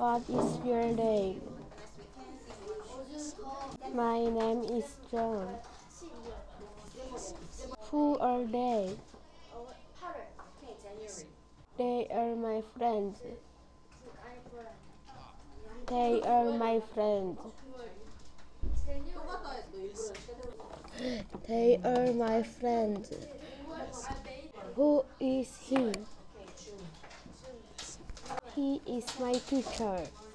What is your name? My name is John. Who are they? They are my friends. They are my friends. They are my friends. Who is he? He is my teacher.